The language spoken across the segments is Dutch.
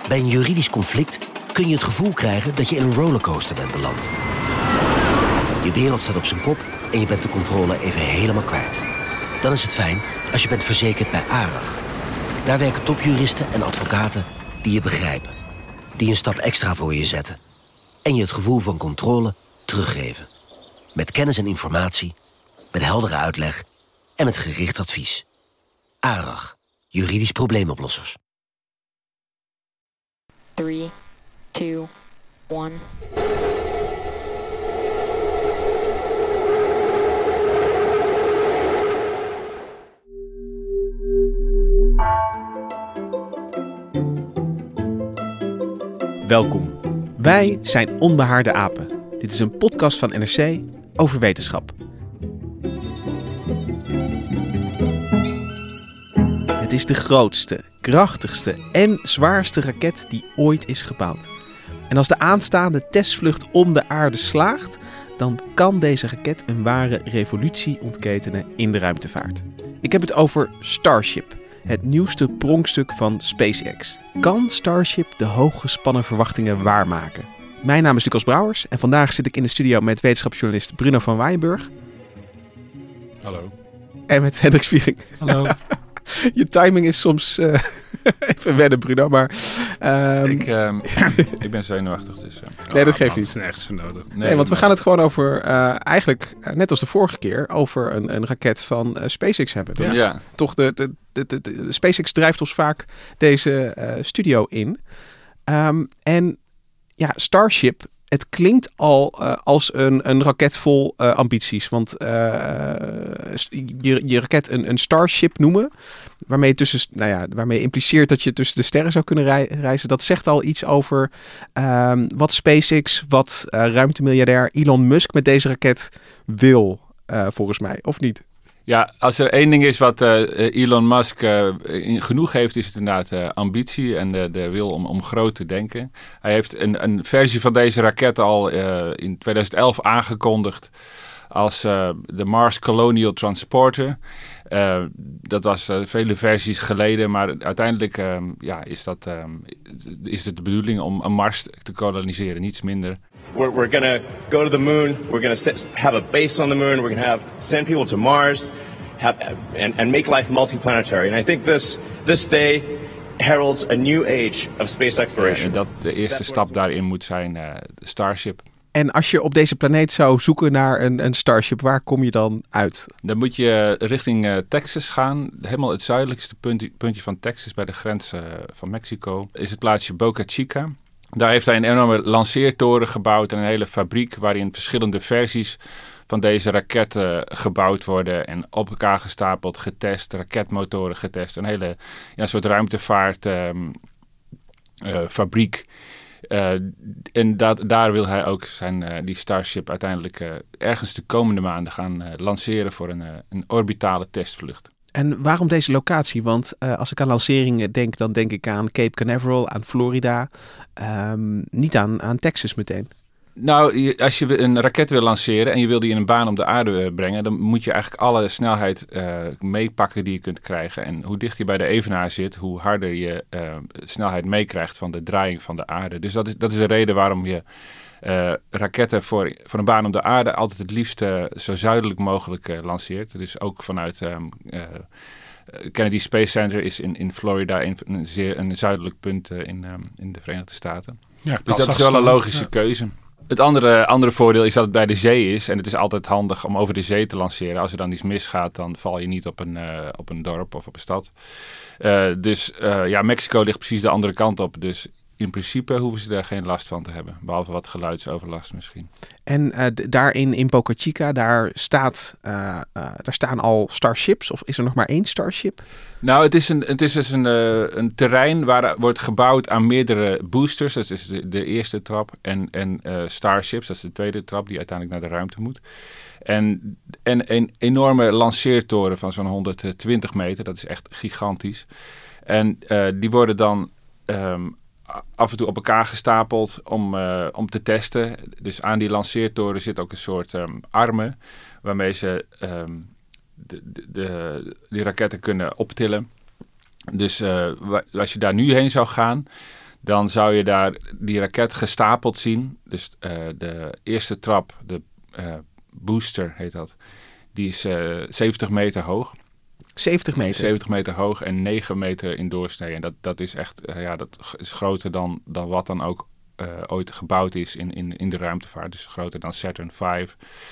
Bij een juridisch conflict kun je het gevoel krijgen dat je in een rollercoaster bent beland. Je wereld staat op zijn kop en je bent de controle even helemaal kwijt. Dan is het fijn als je bent verzekerd bij ARAG. Daar werken topjuristen en advocaten die je begrijpen. Die een stap extra voor je zetten. En je het gevoel van controle teruggeven. Met kennis en informatie, met heldere uitleg en met gericht advies. ARAG, juridisch probleemoplossers. 3, 2, 1. Welkom. Wij zijn Onbehaarde Apen. Dit is een podcast van NRC over wetenschap. Het is de grootste, krachtigste en zwaarste raket die ooit is gebouwd. En als de aanstaande testvlucht om de aarde slaagt, dan kan deze raket een ware revolutie ontketenen in de ruimtevaart. Ik heb het over Starship, het nieuwste pronkstuk van SpaceX. Kan Starship de hooggespannen verwachtingen waarmaken? Mijn naam is Lucas Brouwers en vandaag zit ik in de studio met wetenschapsjournalist Bruno van Waaijenburg. Hallo. En met Hendrik Spiering. Hallo. Je timing is soms even wennen, Bruno, maar... Ik ben zenuwachtig, dus... nee, dat geeft niet. Het is nergens voor nodig. Nee, want we gaan het gewoon over, eigenlijk net als de vorige keer, over een raket van SpaceX hebben. Dus ja. Toch de SpaceX drijft ons vaak deze studio in. En ja, Starship, het klinkt al als een raket vol ambities. Want je raket een Starship noemen, waarmee je impliceert dat je tussen de sterren zou kunnen reizen. Dat zegt al iets over wat SpaceX, wat ruimtemiljardair Elon Musk met deze raket wil, volgens mij. Of niet? Ja, als er één ding is wat Elon Musk genoeg heeft, is het inderdaad ambitie en de wil om groot te denken. Hij heeft een versie van deze raket al in 2011 aangekondigd als de Mars Colonial Transporter. Dat was vele versies geleden, maar uiteindelijk is het de bedoeling om Mars te koloniseren, niets minder. We're going to go to the moon. We're going to have a base on the moon. We're going to send people to Mars and make life multiplanetary. And I think this day heralds a new age of space exploration. En dat de eerste stap daarin moet zijn Starship. En als je op deze planeet zou zoeken naar een Starship, waar kom je dan uit? Dan moet je richting Texas gaan. Helemaal het zuidelijkste puntje van Texas, bij de grens van Mexico, is het plaatsje Boca Chica. Daar heeft hij een enorme lanceertoren gebouwd en een hele fabriek waarin verschillende versies van deze raketten gebouwd worden en op elkaar gestapeld, getest, raketmotoren getest. Een hele soort ruimtevaartfabriek. En daar wil hij ook die Starship uiteindelijk ergens de komende maanden gaan lanceren voor een orbitale testvlucht. En waarom deze locatie? Want als ik aan lanceringen denk, dan denk ik aan Cape Canaveral, aan Florida. Niet aan Texas meteen. Nou, als je een raket wil lanceren en je wil die in een baan om de aarde brengen, dan moet je eigenlijk alle snelheid meepakken die je kunt krijgen. En hoe dichter je bij de evenaar zit, hoe harder je snelheid meekrijgt van de draaiing van de aarde. Dus dat is de reden waarom je raketten voor een baan om de aarde altijd het liefst zo zuidelijk mogelijk lanceert. Dus ook vanuit Kennedy Space Center is in Florida een zuidelijk punt in de Verenigde Staten. Ja, dus dat is wel een logische keuze. Het andere voordeel is dat het bij de zee is. En het is altijd handig om over de zee te lanceren. Als er dan iets misgaat, dan val je niet op een dorp of op een stad. Mexico ligt precies de andere kant op. Dus in principe hoeven ze daar geen last van te hebben. Behalve wat geluidsoverlast misschien. En daar in Boca Chica, daar staan al Starships. Of is er nog maar één Starship? Nou, het is dus een terrein waar wordt gebouwd aan meerdere boosters. Dat is de eerste trap. En Starships, dat is de tweede trap die uiteindelijk naar de ruimte moet. En een enorme lanceertoren van zo'n 120 meter. Dat is echt gigantisch. En die worden dan af en toe op elkaar gestapeld om te testen. Dus aan die lanceertoren zit ook een soort armen waarmee ze die raketten kunnen optillen. Dus als je daar nu heen zou gaan, dan zou je daar die raket gestapeld zien. Dus de eerste trap, de booster heet dat, die is 70 meter hoog. 70 meter? 70 meter hoog en 9 meter in doorsnee. En dat is echt, dat is groter dan wat dan ook ooit gebouwd is in de ruimtevaart. Dus groter dan Saturn V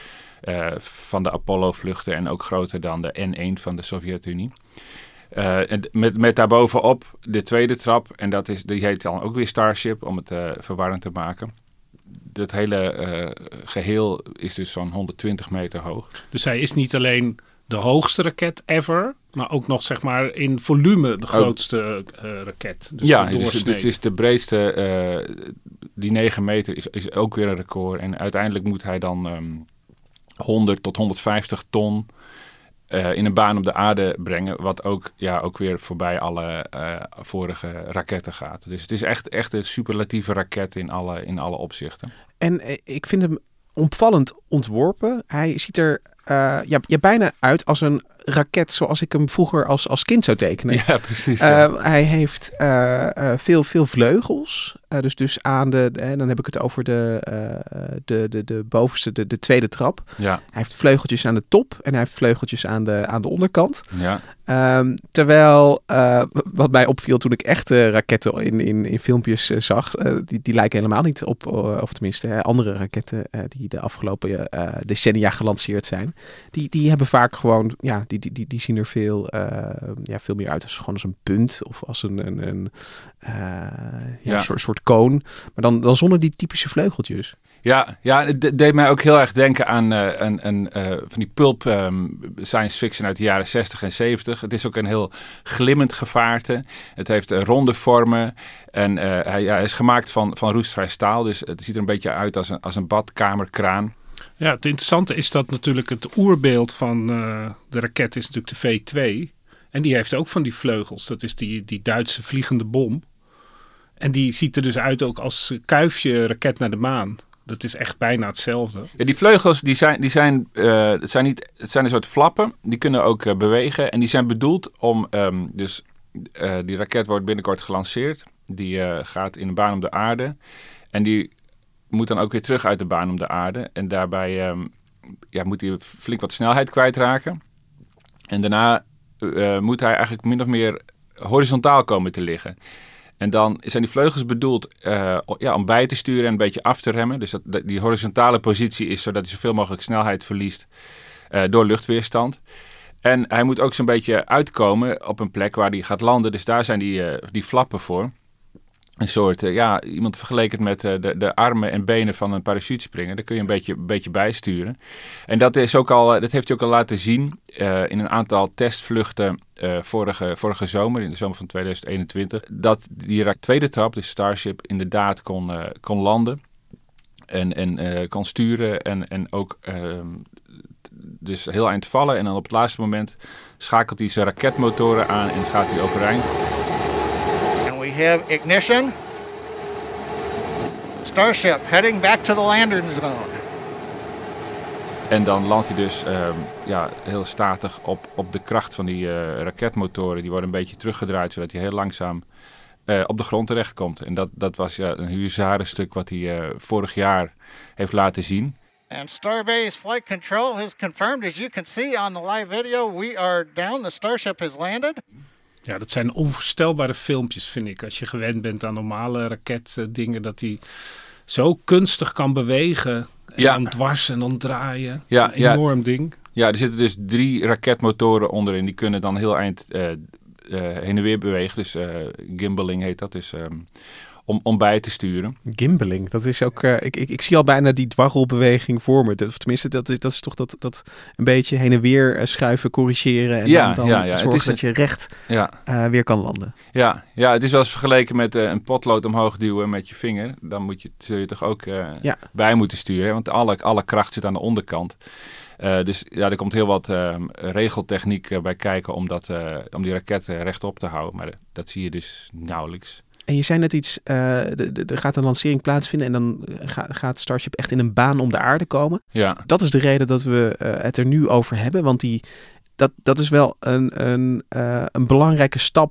van de Apollo-vluchten en ook groter dan de N-1 van de Sovjet-Unie. En met daarbovenop de tweede trap, en die heet dan ook weer Starship, om het verwarrend te maken. Het hele geheel is dus zo'n 120 meter hoog. Dus hij is niet alleen de hoogste raket ever, maar ook nog zeg maar in volume de grootste raket. Dus ja, dus is de breedste, die 9 meter is ook weer een record. En uiteindelijk moet hij dan 100 tot 150 ton in een baan op de aarde brengen, wat ook weer voorbij alle vorige raketten gaat. Dus het is echt een superlatieve raket in alle opzichten. En ik vind hem opvallend ontworpen. Hij ziet er bijna uit als een raket zoals ik hem vroeger als kind zou tekenen. Ja, precies. Ja. Hij heeft veel vleugels. Dus aan dan heb ik het over de bovenste, de tweede trap. Ja. Hij heeft vleugeltjes aan de top en hij heeft vleugeltjes aan de onderkant. Ja. Terwijl wat mij opviel toen ik echte raketten in filmpjes zag, die lijken helemaal niet op, of tenminste andere raketten die de afgelopen decennia gelanceerd zijn. Die hebben vaak gewoon, die zien er veel meer uit als een punt of als een soort koon. Maar dan zonder die typische vleugeltjes. Ja, het deed mij ook heel erg denken aan van die pulp science fiction uit de jaren 60 en 70. Het is ook een heel glimmend gevaarte. Het heeft ronde vormen en hij is gemaakt van roestvrij staal. Dus het ziet er een beetje uit als een badkamerkraan. Ja, het interessante is dat natuurlijk het oerbeeld van de raket is natuurlijk de V2. En die heeft ook van die vleugels. Dat is die Duitse vliegende bom. En die ziet er dus uit ook als kuifje raket naar de maan. Dat is echt bijna hetzelfde. Ja, die vleugels het zijn een soort flappen. Die kunnen ook bewegen. En die zijn bedoeld om... die raket wordt binnenkort gelanceerd. Die gaat in een baan om de aarde. En die moet dan ook weer terug uit de baan om de aarde. En daarbij moet hij flink wat snelheid kwijtraken. En daarna moet hij eigenlijk min of meer horizontaal komen te liggen. En dan zijn die vleugels bedoeld om bij te sturen en een beetje af te remmen. Dus die horizontale positie is zodat hij zoveel mogelijk snelheid verliest door luchtweerstand. En hij moet ook zo'n beetje uitkomen op een plek waar hij gaat landen. Dus daar zijn die flappen voor. Een soort, iemand vergeleken het met de armen en benen van een parachutespringer. Daar kun je een beetje bijsturen. En dat heeft hij ook al laten zien in een aantal testvluchten vorige zomer, in de zomer van 2021. Dat die tweede trap, de Starship, inderdaad kon landen. En kon sturen en ook dus heel eind vallen. En dan op het laatste moment schakelt hij zijn raketmotoren aan en gaat hij overeind. We have ignition. Starship heading back to the landing zone. En dan landt hij dus heel statig op de kracht van die raketmotoren. Die worden een beetje teruggedraaid, zodat hij heel langzaam op de grond terechtkomt. En dat was een huzarenstuk wat hij vorig jaar heeft laten zien. And Starbase Flight Control has confirmed, as you can see on the live video, we are down. The Starship has landed. Ja, dat zijn onvoorstelbare filmpjes, vind ik. Als je gewend bent aan normale raketdingen, dat die zo kunstig kan bewegen. En dan dwars en dan draaien. Ja, een enorm ding. Ja, er zitten dus 3 raketmotoren onderin. Die kunnen dan heel eind heen en weer bewegen. Dus gimbaling heet dat. Dus om bij te sturen. Gimbaling, dat is ook... Ik zie al bijna die dwarrelbeweging voor me. Of tenminste, dat is toch dat een beetje heen en weer schuiven, corrigeren. En dan zorgen dat je recht weer kan landen. Ja, het is wel eens vergeleken met een potlood omhoog duwen met je vinger. Dan zul je toch ook bij moeten sturen. Hè? Want alle kracht zit aan de onderkant. Dus er komt heel wat regeltechniek bij kijken om die raket rechtop te houden. Maar dat zie je dus nauwelijks. En je zei net iets, er gaat een lancering plaatsvinden en dan gaat Starship echt in een baan om de aarde komen. Ja. Dat is de reden dat we het er nu over hebben, want dat is wel een belangrijke stap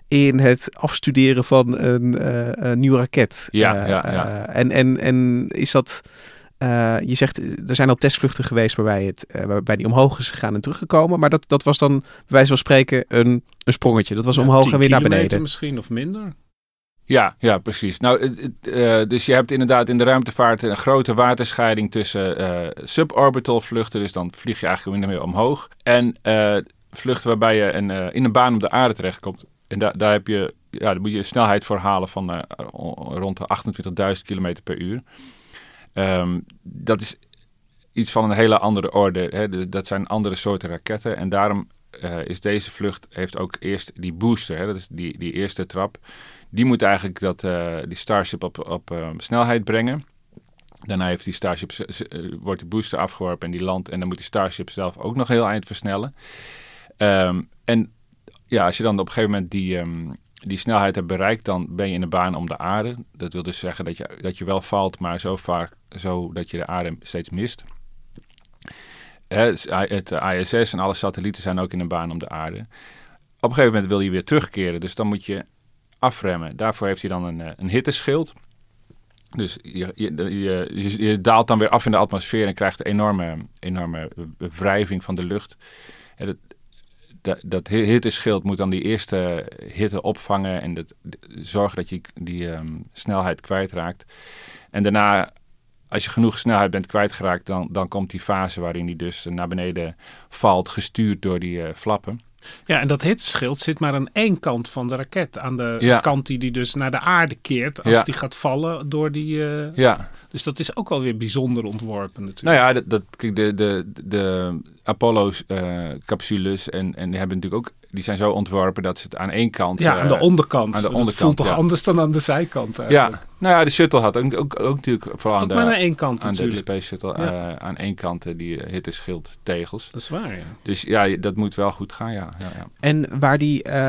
in het afstuderen van een nieuwe raket. Ja. En is dat... je zegt, er zijn al testvluchten geweest waarbij die omhoog is gegaan en teruggekomen. Maar dat was dan, bij wijze van spreken, een sprongetje. Dat was omhoog en weer naar beneden. Misschien of minder. Ja, precies. Nou, dus je hebt inderdaad in de ruimtevaart een grote waterscheiding tussen suborbital vluchten. Dus dan vlieg je eigenlijk min of meer omhoog. En vluchten waarbij je in een baan om de aarde terechtkomt. En daar heb je, daar moet je een snelheid voor halen van rond de 28.000 kilometer per uur. Dat is iets van een hele andere orde. Hè? Dus dat zijn andere soorten raketten. En daarom is deze vlucht heeft ook eerst die booster. Hè? Dat is die eerste trap. Die moet eigenlijk die Starship op snelheid brengen. Daarna heeft die Starship, wordt die booster afgeworpen en die landt. En dan moet die Starship zelf ook nog heel eind versnellen. En ja, als je dan op een gegeven moment die snelheid hebt bereikt, dan ben je in de baan om de aarde. Dat wil dus zeggen dat je wel valt, maar zo vaak zo dat je de aarde steeds mist. Het ISS en alle satellieten zijn ook in een baan om de aarde. Op een gegeven moment wil je weer terugkeren, dus dan moet je afremmen. Daarvoor heeft hij dan een hitteschild. Dus je daalt dan weer af in de atmosfeer en krijgt een enorme wrijving van de lucht. Dat hitteschild moet dan die eerste hitte opvangen en zorgen dat je die snelheid kwijtraakt. En daarna, als je genoeg snelheid bent kwijtgeraakt, dan komt die fase waarin die dus naar beneden valt, gestuurd door die flappen. Ja, en dat hitteschild zit maar aan één kant van de raket. Aan de kant die dus naar de aarde keert als die gaat vallen door die... Dus dat is ook alweer bijzonder ontworpen natuurlijk. Nou ja, de Apollo-capsules en die hebben natuurlijk ook... Die zijn zo ontworpen dat ze het aan één kant... Ja, aan de onderkant. Aan de onderkant, dat voelt toch anders dan aan de zijkant eigenlijk. Ja, nou ja, de shuttle had ook natuurlijk vooral ook aan één kant aan natuurlijk. de Space Shuttle aan één kant die hitteschildtegels. Dat is waar, ja. Dus ja, dat moet wel goed gaan, ja. En waar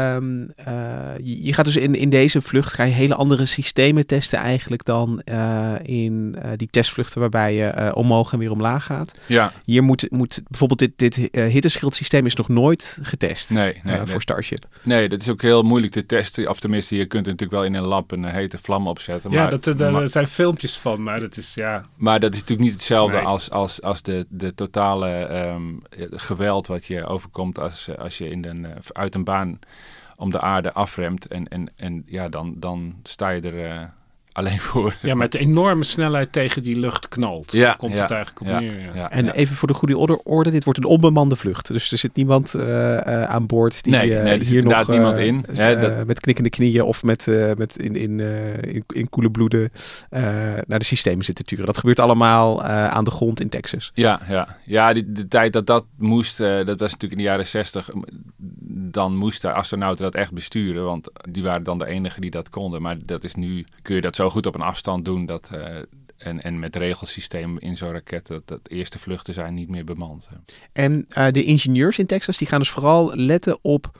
je gaat dus in deze vlucht ga je hele andere systemen testen eigenlijk dan in die testvluchten waarbij je omhoog en weer omlaag gaat. Ja. Hier moet bijvoorbeeld dit hitteschildsysteem is nog nooit getest. Nee, voor Starship. Nee, dat is ook heel moeilijk te testen. Of tenminste, je kunt er natuurlijk wel in een lab een hete vlam opzetten. Ja, daar zijn filmpjes van, maar dat is Maar dat is natuurlijk niet hetzelfde als de totale geweld wat je overkomt als je uit een baan om de aarde afremt. En ja, dan sta je er alleen voor. Ja, met enorme snelheid tegen die lucht knalt. Ja, komt het eigenlijk op neer. Ja. En even voor de goede orde, dit wordt een onbemande vlucht. Dus er zit niemand aan boord die er zit hier nog niemand in. Met knikkende knieën of met in koele bloeden naar de systemen zitten turen. Dat gebeurt allemaal aan de grond in Texas. Ja, de tijd dat moest, dat was natuurlijk in de jaren 60. Dan moesten astronauten dat echt besturen, want die waren dan de enigen die dat konden. Maar dat is nu, kun je dat zo goed op een afstand doen en met regelsysteem in zo'n raket dat eerste vluchten zijn niet meer bemand. En de ingenieurs in Texas die gaan dus vooral letten op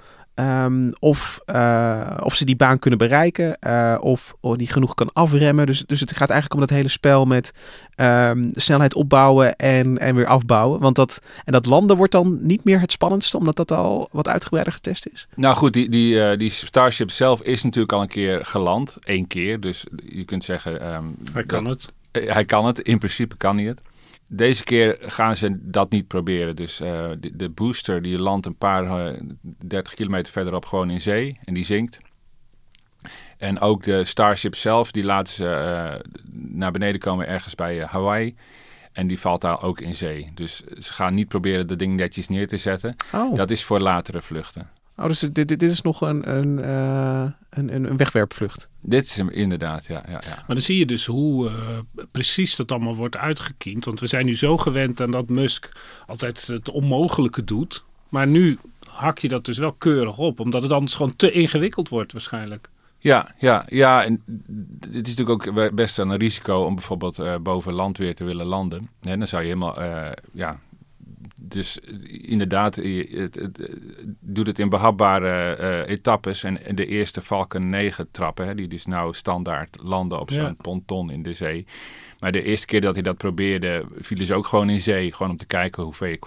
of ze die baan kunnen bereiken of die genoeg kan afremmen. Dus het gaat eigenlijk om dat hele spel met snelheid opbouwen en weer afbouwen. Want dat landen wordt dan niet meer het spannendste, omdat dat al wat uitgebreider getest is. Nou goed, die Starship zelf is natuurlijk al een keer geland. 1 keer, dus je kunt zeggen... Hij kan het, in principe kan hij het. Deze keer gaan ze dat niet proberen. Dus de booster die landt een paar 30 kilometer verderop gewoon in zee en die zinkt. En ook de Starship zelf, die laten ze naar beneden komen ergens bij Hawaii. En die valt daar ook in zee. Dus ze gaan niet proberen dat ding netjes neer te zetten. Oh. Dat is voor latere vluchten. Oh, dus dit is nog een wegwerpvlucht. Dit is hem inderdaad, ja. Maar dan zie je dus hoe precies dat allemaal wordt uitgekiend. Want we zijn nu zo gewend aan dat Musk altijd het onmogelijke doet. Maar nu hak je dat dus wel keurig op. Omdat het anders gewoon te ingewikkeld wordt waarschijnlijk. Ja. En het is natuurlijk ook best wel een risico om bijvoorbeeld boven land weer te willen landen. En dan zou je helemaal... Dus inderdaad, het doet het in behapbare etappes. En de eerste Falcon 9 trappen, die dus nou standaard landen op zo'n ponton in de zee. Maar de eerste keer dat hij dat probeerde, vielen ze ook gewoon in zee. Gewoon om te kijken hoe ver je kwam.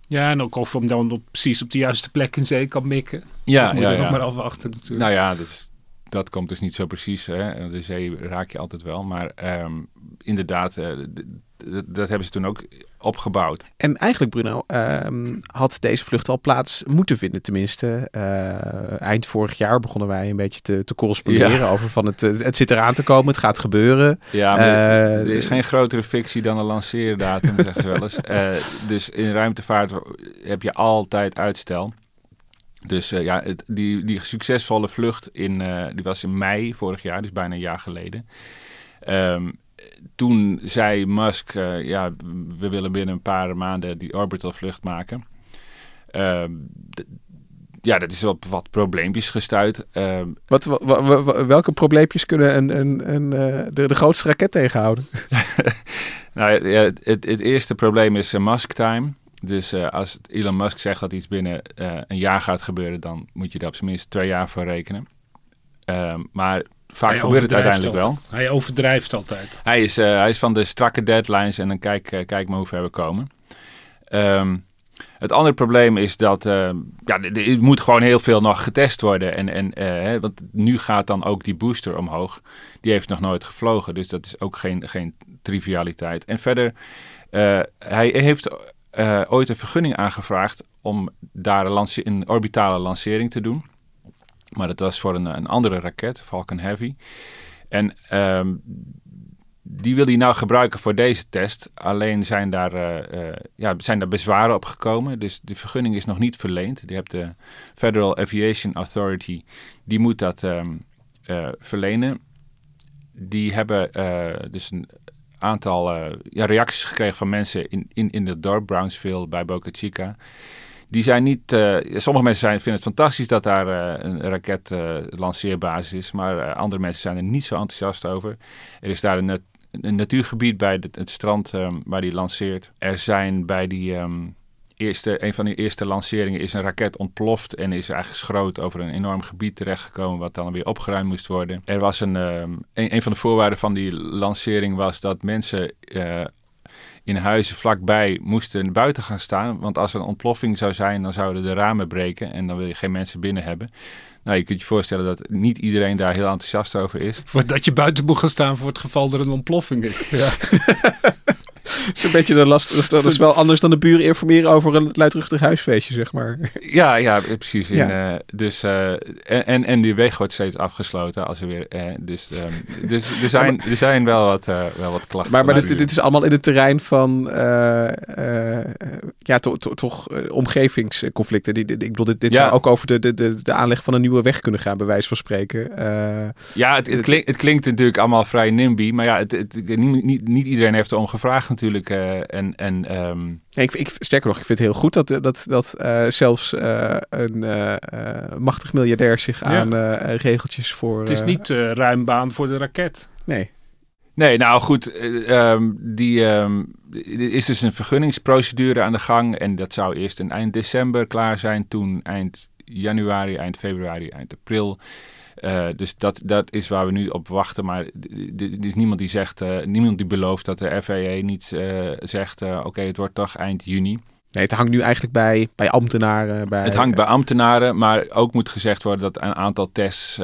Ja, en ook of hem dan precies op de juiste plek in zee kan mikken. Ja, dat moet je nog maar afwachten natuurlijk. Nou ja, dat komt dus niet zo precies. Hè. De zee raak je altijd wel. Maar inderdaad, dat hebben ze toen ook opgebouwd. En eigenlijk, Bruno, had deze vlucht al plaats moeten vinden. Tenminste, eind vorig jaar begonnen wij een beetje te corresponderen over van het zit eraan te komen, het gaat gebeuren. Ja, maar er is geen grotere fictie dan een lanceerdatum, zeggen ze wel eens. Dus in ruimtevaart heb je altijd uitstel. Dus die succesvolle vlucht die was in mei vorig jaar, dus bijna een jaar geleden. Toen zei Musk, we willen binnen een paar maanden die orbital vlucht maken. Dat is op wat probleempjes gestuit. Welke probleempjes kunnen de grootste raket tegenhouden? Nou, het eerste probleem is Musk time. Dus als Elon Musk zegt dat iets binnen een jaar gaat gebeuren, dan moet je daar op zijn minst 2 jaar voor rekenen. Maar vaak gebeurt het uiteindelijk wel. Hij overdrijft altijd. Hij is van de strakke deadlines en dan kijk maar hoe ver we komen. Het andere probleem is dat er moet gewoon heel veel nog getest worden. Want nu gaat dan ook die booster omhoog. Die heeft nog nooit gevlogen, dus dat is ook geen trivialiteit. En verder, hij heeft ooit een vergunning aangevraagd om daar een orbitale lancering te doen. Maar dat was voor een andere raket, Falcon Heavy. En die wil hij nou gebruiken voor deze test. Alleen zijn daar bezwaren op gekomen. Dus de vergunning is nog niet verleend. Die hebt de Federal Aviation Authority. Die moet dat verlenen. Die hebben dus een aantal reacties gekregen van mensen in het dorp Brownsville bij Boca Chica. Die zijn niet. Sommige mensen vinden het fantastisch dat daar een raket lanceerbasis is. Maar andere mensen zijn er niet zo enthousiast over. Er is daar een natuurgebied bij het strand waar die lanceert. Er zijn bij een van die eerste lanceringen is een raket ontploft en is eigenlijk schroot over een enorm gebied terechtgekomen wat dan weer opgeruimd moest worden. Er was een van de voorwaarden van die lancering was dat mensen in huizen vlakbij moesten buiten gaan staan. Want als er een ontploffing zou zijn, dan zouden de ramen breken en dan wil je geen mensen binnen hebben. Nou, je kunt je voorstellen dat niet iedereen daar heel enthousiast over is. Dat je buiten moet gaan staan voor het geval er een ontploffing is. Ja. Dat is een beetje de last. Dat is wel anders dan de buren informeren over een luidruchtig huisfeestje, zeg maar. Ja, precies. Ja. En die weg wordt steeds afgesloten als er weer. Dus er zijn wel wat klachten. Maar dit is allemaal in het terrein van toch omgevingsconflicten. Ik bedoel, dit zou ook over de aanleg van een nieuwe weg kunnen gaan, bij wijze van spreken. Het klinkt natuurlijk allemaal vrij NIMBY, maar ja, niet iedereen heeft erom gevraagd natuurlijk. Sterker nog, ik vind het heel goed dat zelfs een machtig miljardair zich aan regeltjes voor... Het is niet ruim baan voor de raket. Nee, nou goed, er is dus een vergunningsprocedure aan de gang en dat zou eerst eind december klaar zijn, toen eind januari, eind februari, eind april. Dus dat is waar we nu op wachten. Maar er is niemand die zegt, niemand die belooft dat de FAA niet zegt, oké, het wordt toch eind juni. Nee, het hangt nu eigenlijk bij ambtenaren. Het hangt bij ambtenaren, maar ook moet gezegd worden dat een aantal tests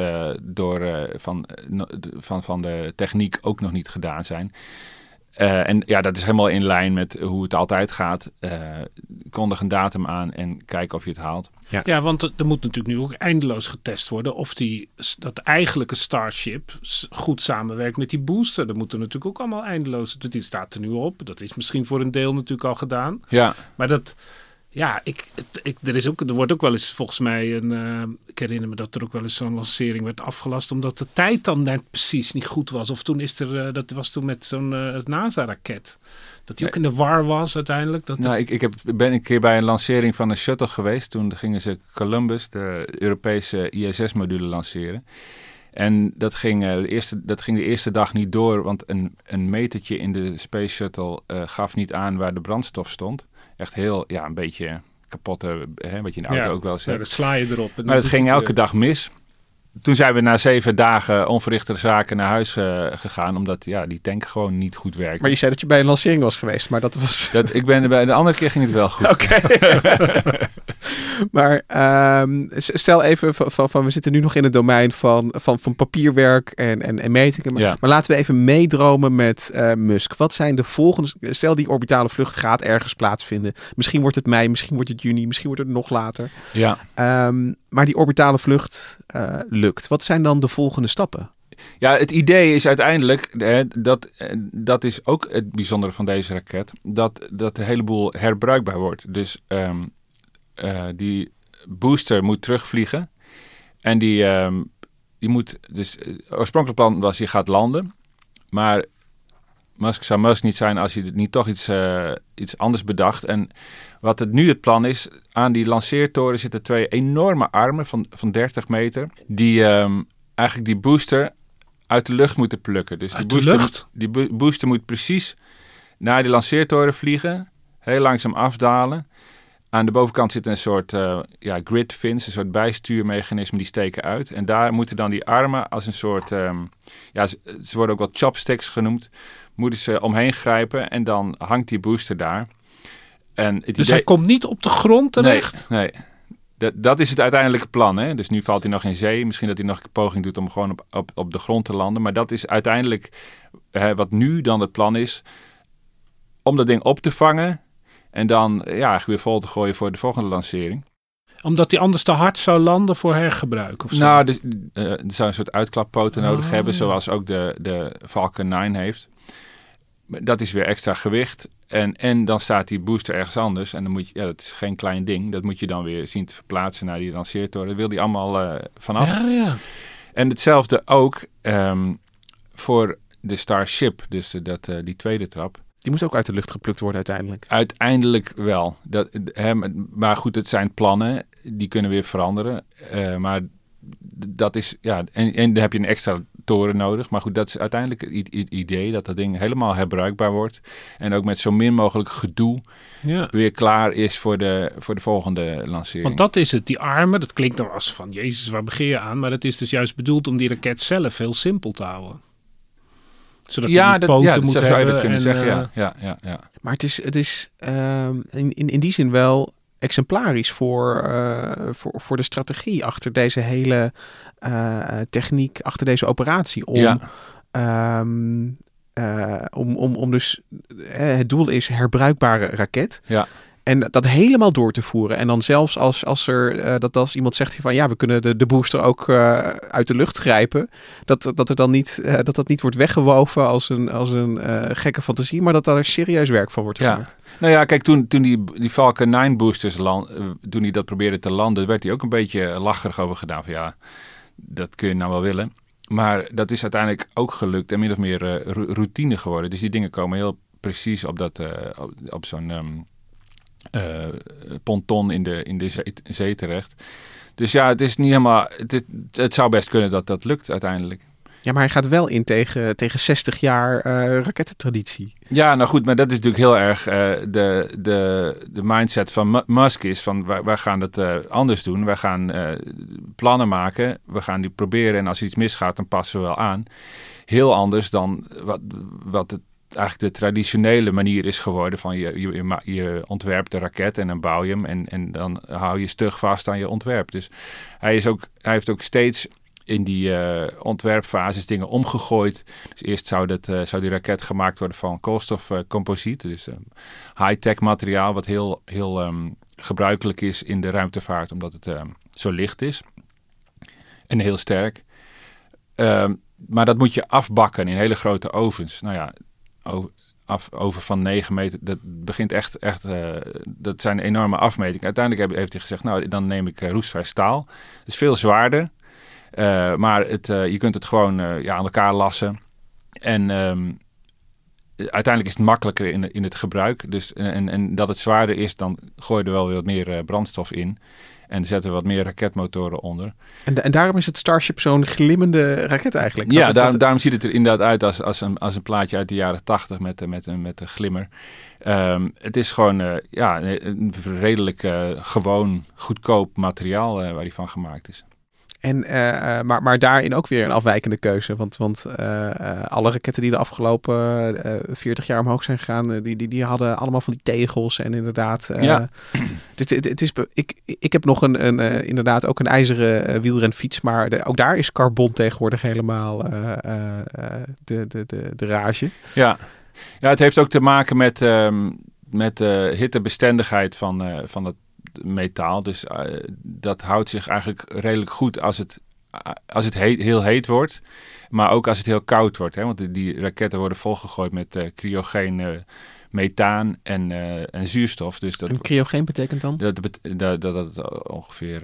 van de techniek ook nog niet gedaan zijn. En ja, dat is helemaal in lijn met hoe het altijd gaat. Kondig een datum aan en kijk of je het haalt. Ja, want er moet natuurlijk nu ook eindeloos getest worden of dat eigenlijke Starship goed samenwerkt met die booster. Dat moet er natuurlijk ook allemaal eindeloos. Die staat er nu op. Dat is misschien voor een deel natuurlijk al gedaan. Ja. Maar dat... Ja, er wordt ook wel eens volgens mij ik herinner me dat er ook wel eens zo'n lancering werd afgelast omdat de tijd dan net precies niet goed was. Of toen dat was toen met zo'n NASA-raket. Dat die ook in de war was uiteindelijk. Ik ben een keer bij een lancering van een shuttle geweest. Toen gingen ze Columbus, de Europese ISS-module, lanceren. En dat ging de eerste dag niet door, want een metertje in de Space Shuttle gaf niet aan waar de brandstof stond. Echt heel, een beetje kapotte, wat je in de auto ook wel eens hebt. Ja, dat sla je erop. Maar het ging elke dag mis. toen zijn we na 7 dagen onverrichte zaken naar huis gegaan. Omdat die tank gewoon niet goed werkte. Maar je zei dat je bij een lancering was geweest. Maar dat was... Bij de andere keer ging het wel goed. Oké. Maar stel even van we zitten nu nog in het domein van papierwerk en metingen. Maar laten we even meedromen met Musk. Wat zijn de volgende... Stel die orbitale vlucht gaat ergens plaatsvinden. Misschien wordt het mei, misschien wordt het juni, misschien wordt het nog later. Ja. Maar die orbitale vlucht lukt. Wat zijn dan de volgende stappen? Ja, het idee is uiteindelijk, dat is ook het bijzondere van deze raket, dat een heleboel herbruikbaar wordt. Dus die booster moet terugvliegen en die moet, dus het oorspronkelijk plan was, je gaat landen, maar Musk zou Musk niet zijn als hij niet toch iets anders bedacht. En wat het plan is, aan die lanceertoren zitten 2 enorme armen van 30 meter, die eigenlijk die booster uit de lucht moeten plukken. Dus die booster moet precies naar die lanceertoren vliegen, heel langzaam afdalen. Aan de bovenkant zit een soort grid fins, een soort bijstuurmechanisme, die steken uit. En daar moeten dan die armen als een soort, ze worden ook wel chopsticks genoemd, moeten ze omheen grijpen en dan hangt die booster daar. En hij komt niet op de grond terecht? Nee. Dat is het uiteindelijke plan. Hè? Dus nu valt hij nog in zee. Misschien dat hij nog een poging doet om gewoon op de grond te landen. Maar dat is uiteindelijk wat nu dan het plan is, om dat ding op te vangen en dan weer vol te gooien voor de volgende lancering. Omdat hij anders te hard zou landen voor hergebruik? Of zo? Nou, er zou een soort uitklappoten nodig hebben, zoals ook de Falcon 9 heeft. Dat is weer extra gewicht. En dan staat die booster ergens anders. En dan moet je, dat is geen klein ding. Dat moet je dan weer zien te verplaatsen naar die lanceertoren. Daar wil die allemaal vanaf. Ja. En hetzelfde ook voor de Starship. Dus die tweede trap. Die moet ook uit de lucht geplukt worden uiteindelijk. Uiteindelijk wel. Maar goed, het zijn plannen. Die kunnen weer veranderen. Maar dat is, en dan heb je een extra toren nodig. Maar goed, dat is uiteindelijk het idee dat ding helemaal herbruikbaar wordt. En ook met zo min mogelijk gedoe weer klaar is voor de volgende lancering. Want dat is het, die armen, dat klinkt nou als van, Jezus, waar begin je aan? Maar dat is dus juist bedoeld om die raket zelf heel simpel te houden. Zodat hij die poten moet hebben. Zou je dat kunnen zeggen, ja. Maar het is in die zin wel exemplarisch voor de strategie achter deze hele techniek, achter deze operatie. Om dus, het doel is herbruikbare raket. Ja. En dat helemaal door te voeren. En dan zelfs als iemand zegt van we kunnen de booster ook uit de lucht grijpen. Dat er dan niet, dat niet wordt weggewoven als een gekke fantasie. Maar dat er serieus werk van wordt gemaakt. Nou ja, kijk, toen die Falcon 9 boosters toen die dat probeerde te landen, werd hij ook een beetje lacherig over gedaan. Van dat kun je nou wel willen. Maar dat is uiteindelijk ook gelukt en min of meer routine geworden. Dus die dingen komen heel precies op zo'n ponton in de zee terecht. Dus het is niet helemaal. Het zou best kunnen dat lukt uiteindelijk. Ja, maar hij gaat wel in tegen 60 jaar rakettentraditie. Ja, nou goed, maar dat is natuurlijk heel erg de mindset van Musk is van wij gaan het anders doen. Wij gaan plannen maken. We gaan die proberen en als iets misgaat, dan passen we wel aan. Heel anders dan wat het eigenlijk de traditionele manier is geworden van je ontwerpt de raket en dan bouw je hem en dan hou je stug vast aan je ontwerp. Dus hij heeft ook steeds in die ontwerpfases dingen omgegooid. Dus eerst zou die raket gemaakt worden van koolstofcomposiet, dus high-tech materiaal wat heel gebruikelijk is in de ruimtevaart omdat het zo licht is en heel sterk. Maar dat moet je afbakken in hele grote ovens. Nou ja, oven van 9 meter, dat begint echt dat zijn enorme afmetingen. Uiteindelijk heeft hij gezegd, nou, dan neem ik roestvrij staal. Dat is veel zwaarder, maar je kunt het gewoon aan elkaar lassen. En uiteindelijk is het makkelijker in het gebruik. Dus, en dat het zwaarder is, dan gooi je er wel weer wat meer brandstof in. En zetten we wat meer raketmotoren onder. En daarom is het Starship zo'n glimmende raket eigenlijk? Ja, daarom ziet het er inderdaad uit als een plaatje uit de jaren 80 met een glimmer. Het is gewoon een redelijk gewoon goedkoop materiaal waar die van gemaakt is. Maar daarin ook weer een afwijkende keuze. Want alle raketten die de afgelopen 40 jaar omhoog zijn gegaan, die hadden allemaal van die tegels. En inderdaad, ik heb nog inderdaad ook een ijzeren wielrenfiets. Maar ook daar is carbon tegenwoordig helemaal de rage. Ja, het heeft ook te maken met de hittebestendigheid van het metaal. Dus dat houdt zich eigenlijk redelijk goed als het heel heet wordt. Maar ook als het heel koud wordt. Hè? Want die raketten worden volgegooid met cryogeen methaan en zuurstof. Dus en cryogeen betekent dan? Dat ongeveer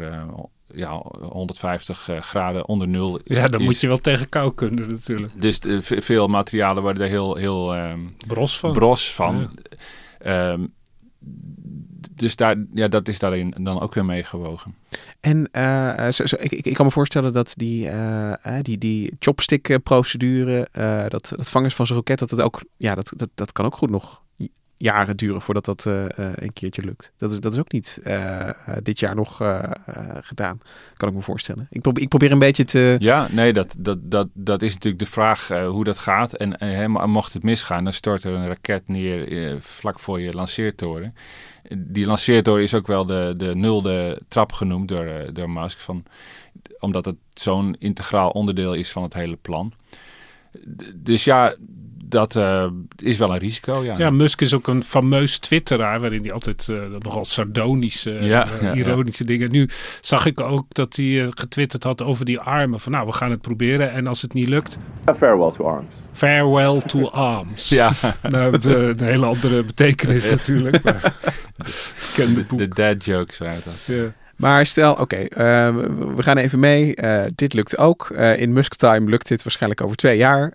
150 graden onder nul is. Ja, dan moet je wel tegen kou kunnen natuurlijk. Dus veel materialen worden er heel bros van. Ja. Dus dat is daarin dan ook weer meegewogen. En ik kan me voorstellen dat die chopstick-procedure, dat vangen van zo'n roket, dat kan ook goed nog jaren duren voordat dat een keertje lukt. Dat is ook niet dit jaar nog gedaan, kan ik me voorstellen. Ik probeer een beetje te... Ja, nee, dat is natuurlijk de vraag hoe dat gaat. En mocht het misgaan, dan stort er een raket neer vlak voor je lanceertoren. Die lanceertoren is ook wel de nulde trap genoemd door Musk, omdat het zo'n integraal onderdeel is van het hele plan. Dus ja, dat is wel een risico. Ja, Musk is ook een fameus twitteraar, waarin hij altijd nogal sardonische, ironische dingen. Nu zag ik ook dat hij getwitterd had over die armen. Van we gaan het proberen en als het niet lukt... A farewell to arms. Farewell to arms. Ja. Een hele andere betekenis natuurlijk. Maar, de dad jokes waren dat. Ja. Maar stel, we gaan even mee. Dit lukt ook. In Musk time lukt dit waarschijnlijk over 2 jaar.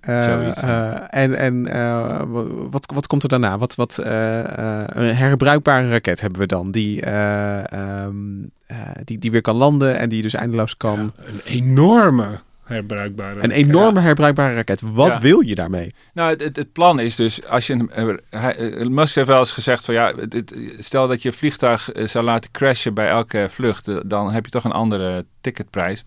Wat komt er daarna? Een herbruikbare raket hebben we dan. Die weer kan landen en die dus eindeloos kan... Ja, een enorme herbruikbare raket. Wat wil je daarmee? Nou, het plan is dus, als je Musk heeft wel eens gezegd van stel dat je een vliegtuig zou laten crashen bij elke vlucht, dan heb je toch een andere ticketprijs.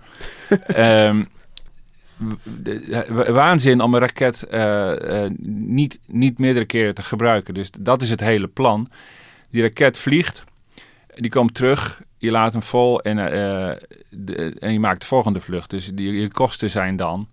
Waanzin om een raket niet meerdere keren te gebruiken. Dus dat is het hele plan. Die raket vliegt, die komt terug, je laat hem vol en je maakt de volgende vlucht. Dus je kosten zijn dan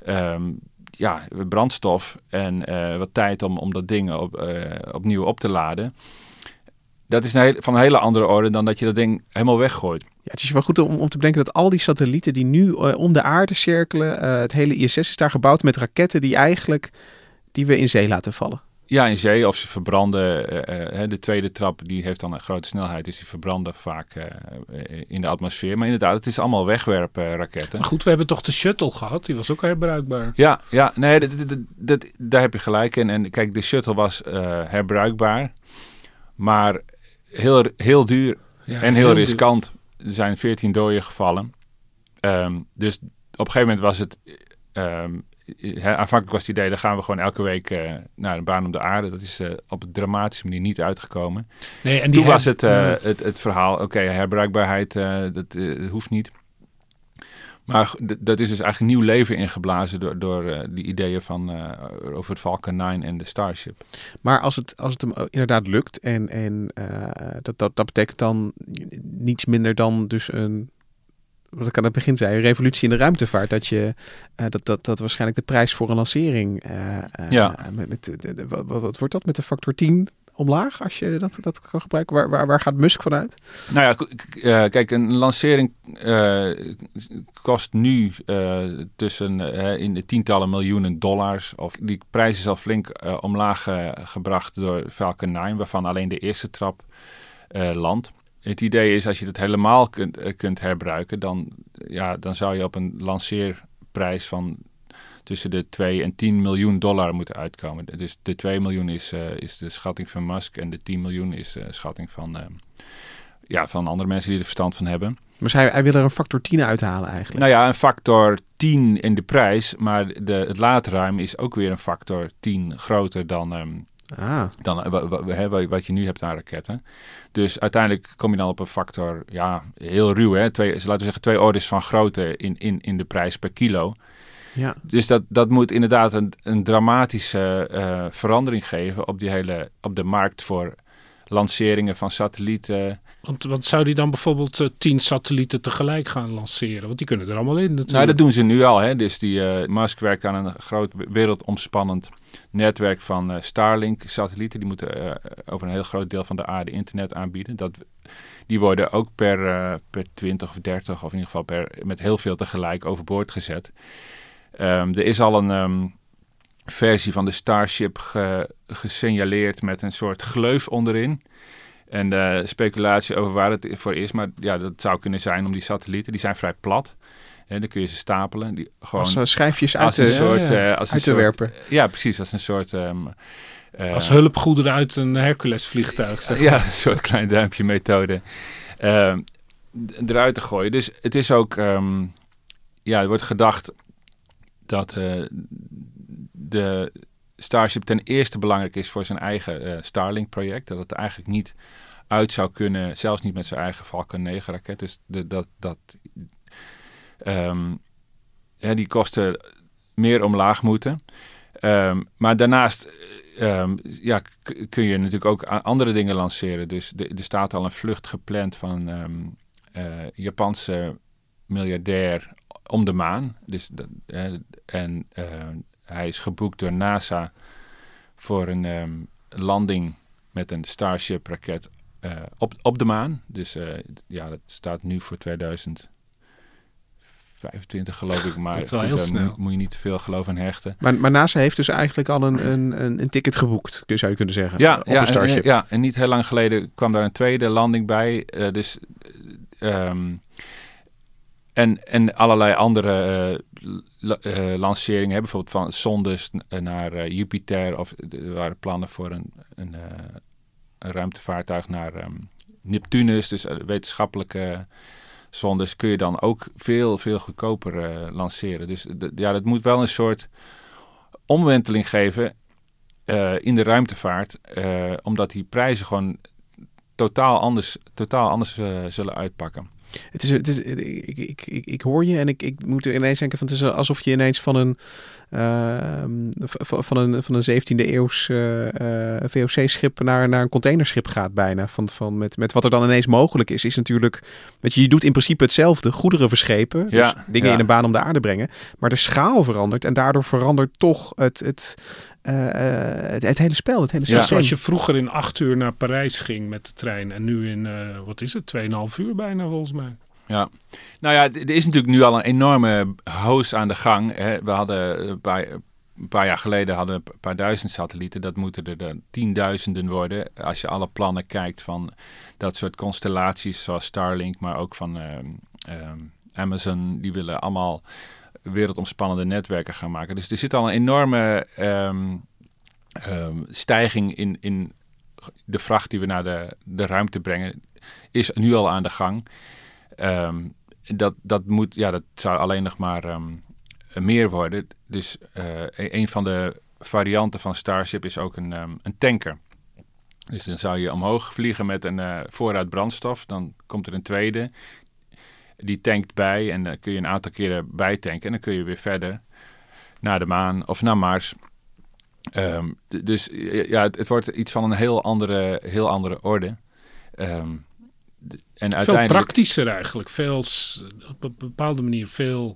brandstof en wat tijd om dat ding opnieuw op te laden. Dat is van een hele andere orde dan dat je dat ding helemaal weggooit. Ja, het is wel goed om te bedenken dat al die satellieten die nu om de aarde cirkelen, het hele ISS is daar gebouwd met raketten die we in zee laten vallen. Ja, in zee, of ze verbranden. De tweede trap die heeft dan een grote snelheid, dus die verbranden vaak in de atmosfeer. Maar inderdaad, het is allemaal wegwerpraketten. Maar goed, we hebben toch de shuttle gehad? Die was ook herbruikbaar. Ja, nee, daar heb je gelijk in. En kijk, de shuttle was herbruikbaar, maar heel duur en heel riskant. Er zijn 14 doden gevallen. Dus op een gegeven moment was het... aanvankelijk was het idee, dan gaan we gewoon elke week naar de baan om de aarde. Dat is op een dramatische manier niet uitgekomen. Nee, en toen was het verhaal, herbruikbaarheid, dat hoeft niet. Maar dat is dus eigenlijk nieuw leven ingeblazen door die ideeën over het Falcon 9 en de Starship. Maar als het hem inderdaad lukt en dat betekent dan niets minder dan dus wat ik aan het begin zei, een revolutie in de ruimtevaart. Dat waarschijnlijk de prijs voor een lancering... wat wordt dat? Met de factor 10 omlaag, als je dat kan gebruiken? Waar gaat Musk vanuit? Nou ja, kijk, een lancering kost nu in de tientallen miljoenen dollars. Of die prijs is al flink omlaag gebracht door Falcon 9, waarvan alleen de eerste trap landt. Het idee is, als je het helemaal kunt herbruiken, dan zou je op een lanceerprijs van tussen de 2 en 10 miljoen dollar moeten uitkomen. Dus de 2 miljoen is de schatting van Musk en de 10 miljoen is de schatting van andere mensen die er verstand van hebben. Maar hij wil er een factor 10 uithalen eigenlijk? Nou ja, een factor 10 in de prijs, maar het laadruim is ook weer een factor 10 groter dan dan wat je nu hebt aan raketten. Dus uiteindelijk kom je dan op een factor, heel ruw, hè? Laten we zeggen 2 orders van grootte in de prijs per kilo. Ja. Dus dat moet inderdaad een dramatische verandering geven op de markt voor lanceringen van satellieten. Want zou die dan bijvoorbeeld 10 satellieten tegelijk gaan lanceren? Want die kunnen er allemaal in natuurlijk. Nou, dat doen ze nu al. Hè? Dus Musk werkt aan een groot wereldomspannend netwerk van Starlink-satellieten. Die moeten over een heel groot deel van de aarde internet aanbieden. Die worden ook per 20 of 30 of in ieder geval met heel veel tegelijk overboord gezet. Er is al een versie van de Starship gesignaleerd met een soort gleuf onderin. En de speculatie over waar het voor is, maar dat zou kunnen zijn om die satellieten, die zijn vrij plat. Dan kun je ze stapelen. Die gewoon als schijfjes uit te werpen. Ja, precies. Als een soort... als hulpgoederen uit een Hercules-vliegtuig. Zeg maar. Ja, een soort klein duimpje methode. Eruit te gooien. Dus het is ook... er wordt gedacht dat de Starship ten eerste belangrijk is voor zijn eigen Starlink-project. Dat het eigenlijk niet uit zou kunnen, zelfs niet met zijn eigen Falcon 9-raket. Dus die kosten meer omlaag moeten. Maar daarnaast kun je natuurlijk ook andere dingen lanceren. Dus er staat al een vlucht gepland van een Japanse miljardair om de maan. Dus hij is geboekt door NASA voor een landing met een Starship-raket op de maan. Dus dat staat nu voor 2025 geloof ik. Maar dat heel snel. Moet je niet te veel geloof aan hechten. Maar NASA heeft dus eigenlijk al een ticket geboekt, zou je kunnen zeggen. Op de Starship. En niet heel lang geleden kwam daar een tweede landing bij. En allerlei andere lanceringen, bijvoorbeeld van zondes naar Jupiter. Of er waren plannen voor een ruimtevaartuig naar Neptunus. Dus wetenschappelijke zondes kun je dan ook veel, veel goedkoper lanceren. Dus dat moet wel een soort omwenteling geven in de ruimtevaart. Omdat die prijzen gewoon totaal anders zullen uitpakken. Ik hoor je en ik moet er ineens denken van het is alsof je ineens van een 17e eeuws VOC-schip naar een containerschip gaat bijna. Met wat er dan ineens mogelijk is natuurlijk, weet je doet in principe hetzelfde, goederen verschepen, dus dingen in een baan om de aarde brengen, maar de schaal verandert en daardoor verandert toch het hele spel, het hele systeem. Zoals je vroeger in 8 uur naar Parijs ging met de trein en nu in, 2,5 uur bijna volgens mij. Ja, nou ja, er is natuurlijk nu al een enorme hoos aan de gang. Hè. We hadden een paar jaar geleden een paar duizend satellieten. Dat moeten er tienduizenden worden. Als je alle plannen kijkt van dat soort constellaties zoals Starlink, maar ook van Amazon. Die willen allemaal wereldomspannende netwerken gaan maken. Dus er zit al een enorme stijging in de vracht die we naar de ruimte brengen. Is nu al aan de gang. Dat zou alleen nog maar meer worden. Dus een van de varianten van Starship is ook een tanker. Dus dan zou je omhoog vliegen met een voorraad brandstof. Dan komt er een tweede. Die tankt bij en dan kun je een aantal keren bijtanken. En dan kun je weer verder naar de maan of naar Mars. Het wordt iets van een heel andere orde. En veel praktischer eigenlijk. Op een bepaalde manier veel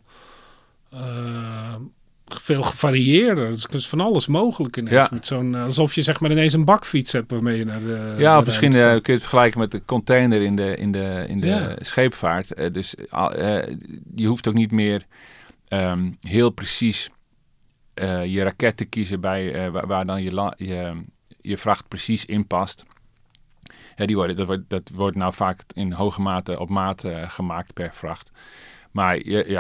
gevarieerder. Het is van alles mogelijk ineens. Ja. Met alsof je zeg maar ineens een bakfiets hebt waarmee je naar de... Ja, of misschien kun je het vergelijken met de container in de scheepvaart. Je hoeft ook niet meer heel precies je raket te kiezen bij waar dan je vracht precies in past. Ja, dat wordt nou vaak in hoge mate op maat gemaakt per vracht. Maar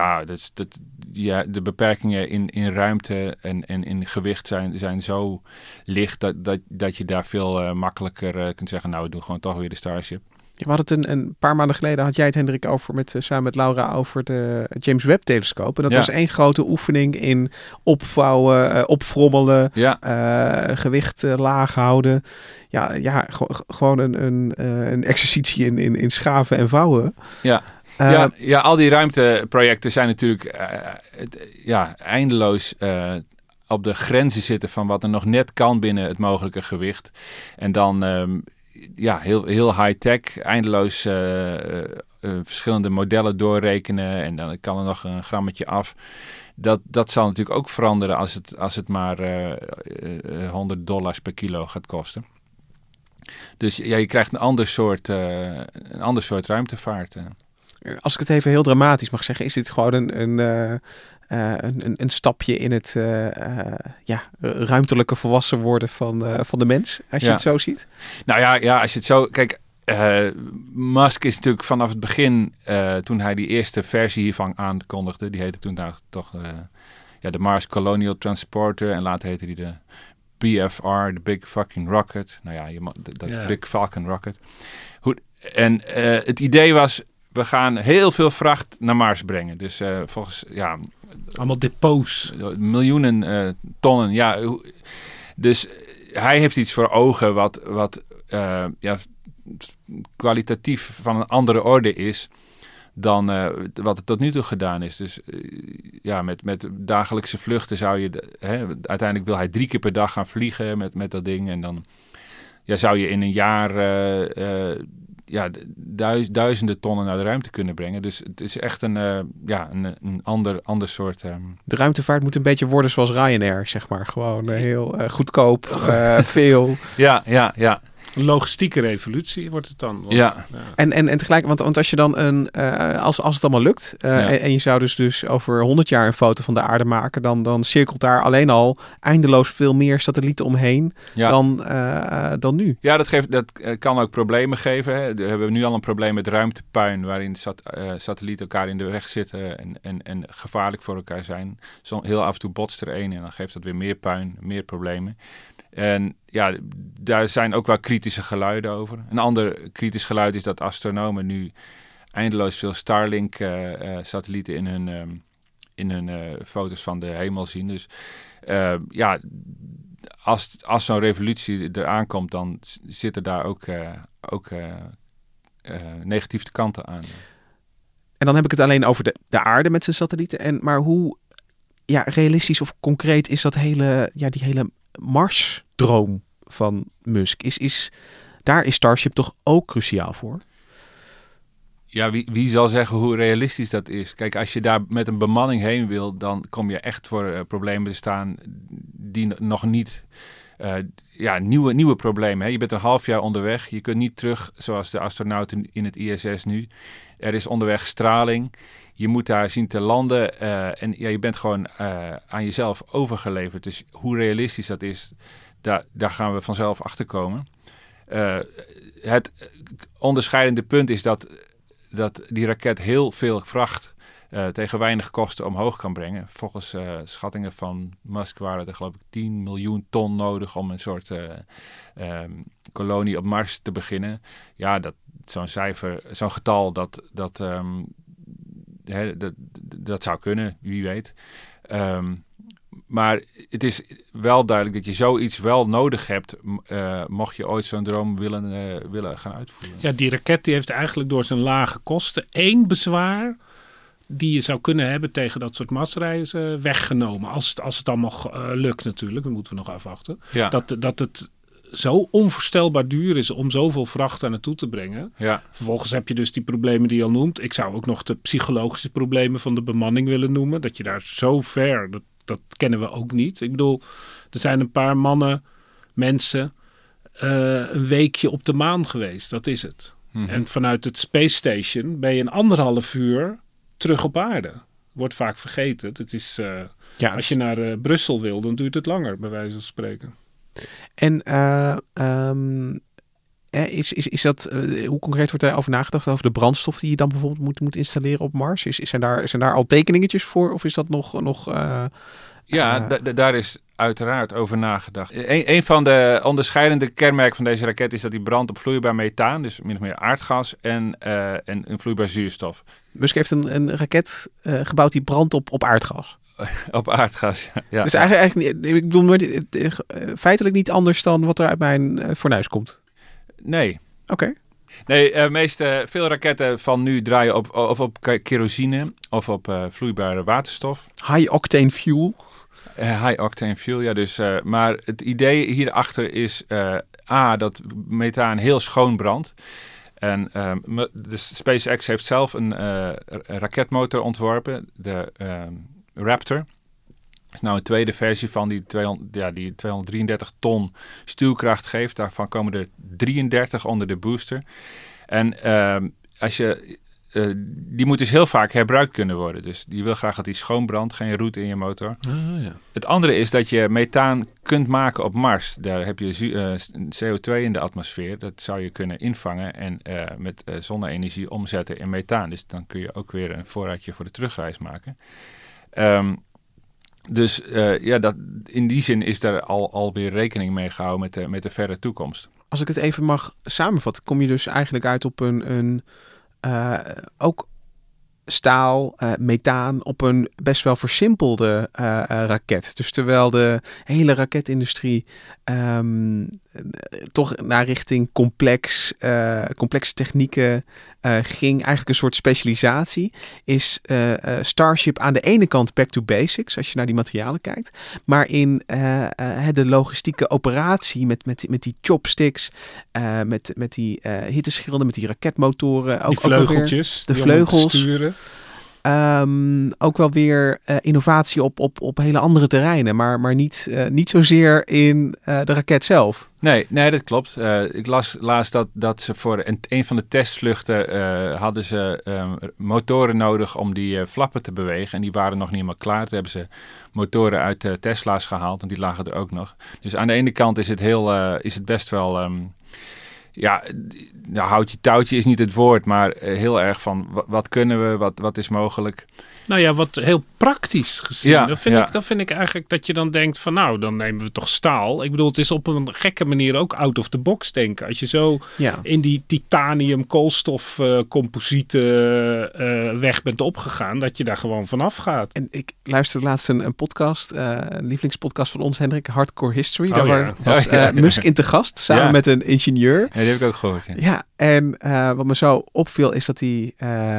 de beperkingen in ruimte en in gewicht zijn zo licht dat je daar veel makkelijker kunt zeggen, nou, we doen gewoon toch weer de Starship. We hadden het een paar maanden geleden, had jij het, Hendrik, over samen met Laura over de James Webb-telescoop. En dat was één grote oefening in opvouwen, opfrommelen, gewicht laag houden. Gewoon een exercitie in schaven en vouwen. Ja, al die ruimteprojecten zijn natuurlijk eindeloos op de grenzen zitten van wat er nog net kan binnen het mogelijke gewicht. En dan heel high-tech, eindeloos verschillende modellen doorrekenen en dan kan er nog een grammetje af. Dat zal natuurlijk ook veranderen als het maar $100 per kilo gaat kosten. Dus je krijgt een ander soort ruimtevaart. Als ik het even heel dramatisch mag zeggen, is dit gewoon een stapje in het ruimtelijke volwassen worden van de mens, als je het zo ziet? Nou ja, als je het zo... Kijk, Musk is natuurlijk vanaf het begin, toen hij die eerste versie hiervan aankondigde, die heette toen toch de Mars Colonial Transporter en later heette die de BFR, de Big Fucking Rocket. Big Falcon Rocket. En het idee was, we gaan heel veel vracht naar Mars brengen. Dus volgens, allemaal depots. Miljoenen tonnen, ja. Dus hij heeft iets voor ogen wat kwalitatief van een andere orde is dan wat er tot nu toe gedaan is. Dus met dagelijkse vluchten zou je... uiteindelijk wil hij 3 keer per dag gaan vliegen met dat ding. En dan zou je in een jaar duizenden tonnen naar de ruimte kunnen brengen. Dus het is echt een ander soort... De ruimtevaart moet een beetje worden zoals Ryanair, zeg maar. Gewoon heel goedkoop, veel. Ja. Een logistieke revolutie wordt het dan. En tegelijk, want als je dan als het allemaal lukt en je zou dus over 100 jaar een foto van de aarde maken, dan cirkelt daar alleen al eindeloos veel meer satellieten omheen dan nu. Ja, dat kan ook problemen geven. Hè. We hebben nu al een probleem met ruimtepuin, waarin satellieten elkaar in de weg zitten en gevaarlijk voor elkaar zijn. Heel af en toe botst er één en dan geeft dat weer meer puin, meer problemen. En daar zijn ook wel kritische geluiden over. Een ander kritisch geluid is dat astronomen nu eindeloos veel Starlink-satellieten in hun foto's van de hemel zien. Dus als zo'n revolutie eraan komt, dan zitten daar ook negatieve kanten aan. En dan heb ik het alleen over de aarde met zijn satellieten. Maar hoe realistisch of concreet is dat die hele Mars-droom van Musk? Daar is Starship toch ook cruciaal voor? Ja, wie zal zeggen hoe realistisch dat is? Kijk, als je daar met een bemanning heen wil, dan kom je echt voor problemen te staan die nog niet... nieuwe problemen. Hè? Je bent een half jaar onderweg. Je kunt niet terug zoals de astronauten in het ISS nu. Er is onderweg straling. Je moet daar zien te landen. En je bent gewoon aan jezelf overgeleverd. Dus hoe realistisch dat is, daar gaan we vanzelf achter komen. Het onderscheidende punt is dat die raket heel veel vracht tegen weinig kosten omhoog kan brengen. Volgens schattingen van Musk waren er geloof ik 10 miljoen ton nodig om een soort kolonie op Mars te beginnen. Ja, zo'n getal, dat zou kunnen, wie weet. Maar het is wel duidelijk dat je zoiets wel nodig hebt, mocht je ooit zo'n droom willen gaan uitvoeren. Ja, die raket die heeft eigenlijk door zijn lage kosten 1 bezwaar die je zou kunnen hebben tegen dat soort Marsreizen weggenomen. Als het allemaal lukt natuurlijk, dat moeten we nog afwachten. Ja. Dat het zo onvoorstelbaar duur is om zoveel vracht daar naartoe te brengen. Ja. Vervolgens heb je dus die problemen die je al noemt. Ik zou ook nog de psychologische problemen van de bemanning willen noemen. Dat je daar zo ver, dat kennen we ook niet. Ik bedoel, er zijn een paar mensen een weekje op de maan geweest. Dat is het. Mm-hmm. En vanuit het Space Station ben je 1,5 uur terug op aarde. Wordt vaak vergeten. Dat is, als je naar Brussel wil, dan duurt het langer, bij wijze van spreken. En is dat, hoe concreet wordt daarover nagedacht? Over de brandstof die je dan bijvoorbeeld moet installeren op Mars? Zijn daar al tekeningetjes voor? Of is dat nog Ja, daar is uiteraard over nagedacht. Een van de onderscheidende kenmerken van deze raket is dat die brandt op vloeibaar methaan, dus min of meer aardgas en een vloeibaar zuurstof. Musk heeft een raket gebouwd die brandt op aardgas. Op aardgas, ja. Dus eigenlijk niet, ik bedoel, feitelijk niet anders dan wat er uit mijn fornuis komt. Nee. Oké. Nee, veel raketten van nu draaien op kerosine of op vloeibare waterstof. High-octane fuel. High-octane fuel, ja. Dus, maar het idee hierachter is dat methaan heel schoon brandt. En de SpaceX heeft zelf een raketmotor ontworpen, de Raptor. Dat is nou een tweede versie van die 233 ton stuwkracht geeft. Daarvan komen er 33 onder de booster. En die moet dus heel vaak herbruikt kunnen worden. Dus je wil graag dat die schoon brandt, geen roet in je motor. Ja. Het andere is dat je methaan kunt maken op Mars. Daar heb je CO2 in de atmosfeer. Dat zou je kunnen invangen en met zonne-energie omzetten in methaan. Dus dan kun je ook weer een voorraadje voor de terugreis maken. Dus in die zin is daar alweer rekening mee gehouden met de verre toekomst. Als ik het even mag samenvatten, kom je dus eigenlijk uit op een ook staal, methaan op een best wel versimpelde raket. Dus terwijl de hele raketindustrie toch naar richting complexe technieken ging, eigenlijk een soort specialisatie, is Starship aan de ene kant back to basics, als je naar die materialen kijkt. Maar in de logistieke operatie met die chopsticks, met die hitteschilden, met die raketmotoren. Die vleugeltjes. De vleugels. Ook wel weer innovatie op hele andere terreinen, maar niet zozeer in de raket zelf. Nee, dat klopt. Ik las laatst dat ze voor een van de testvluchten hadden ze motoren nodig om die flappen te bewegen. En die waren nog niet helemaal klaar. Toen hebben ze motoren uit Tesla's gehaald en die lagen er ook nog. Dus aan de ene kant is het best wel... houtje touwtje is niet het woord, maar heel erg van wat kunnen we, wat is mogelijk. Nou ja, wat heel praktisch gezien. Ja, dat vind ik eigenlijk dat je dan denkt van nou, dan nemen we toch staal. Ik bedoel, het is op een gekke manier ook out of the box denken. Als je zo in die titanium koolstof composieten weg bent opgegaan, dat je daar gewoon vanaf gaat. En ik luisterde laatst een podcast, een lievelingspodcast van ons, Hendrik, Hardcore History. Daar was Musk in te gast, samen met een ingenieur. Ja, die heb ik ook gehoord. Ja, en wat me zo opviel is dat hij